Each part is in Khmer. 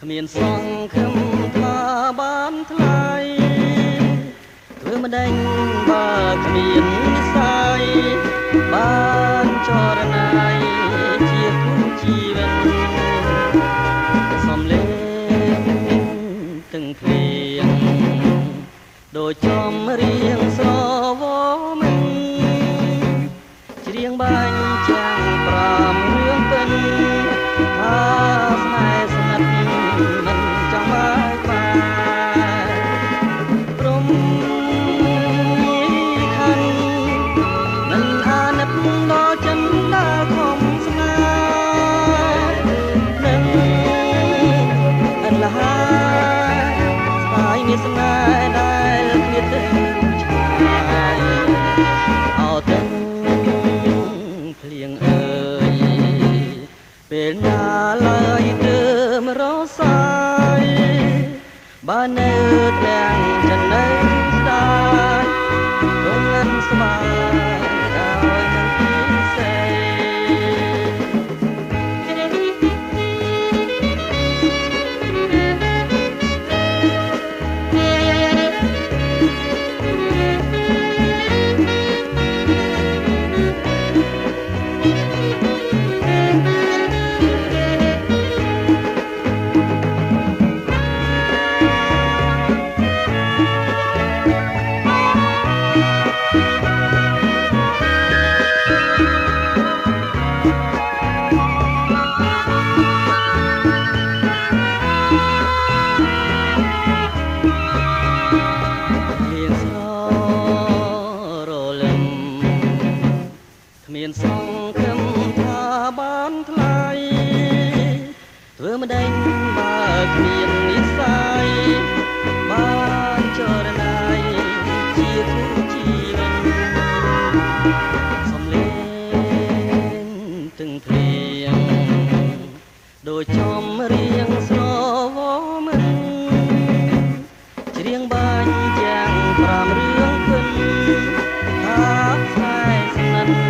មានសង្ឃឹមថាបានថ្លៃធ្វើមិនដេញបើគ្មាននិស័យបានចរណាយជាគូជីវិតសំលេងទាំងភ្លៀងដូចចំរៀងស្រវមិនច្រៀងបាញ់ចាំងប្រាំរឿងពេញថាស្នេហ៍ស្និទ្ធមិនចង់មកបានព្រមខានមិនអាណិតដល់ចិនដល់ខំស្នេហ៍នឹងអន្លាស្ដាយមានស្នេហ៍ដែលគ្មានទេឆ្ងាយអោទាំងភ្លៀងអើយពេលណាឡើយទើមរសាយបាននៅទាំងចំណេញស្ដាយរងងាន់ស្មារដោយនឹងពិសេសមានសង្ឃឹមថាបានថ្លៃធ្វើមិនដេញបើគ្មាននិស័យបានចរណាយជាគូជីវិតសំលេងទាំងភ្លៀងដូចចំរៀងស្រវមិនច្រៀងបាញ់ចាំងប្រាំរឿងពិនថាខ្សែស្និទ្ធ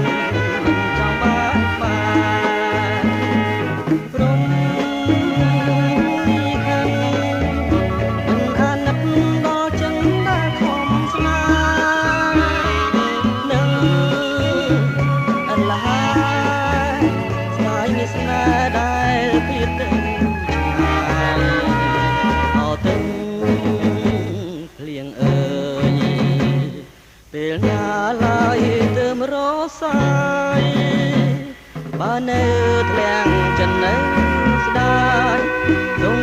ពេលណាឡើយទើមរសាយបាននៅធ្លាំងចំណេញស្ដាយ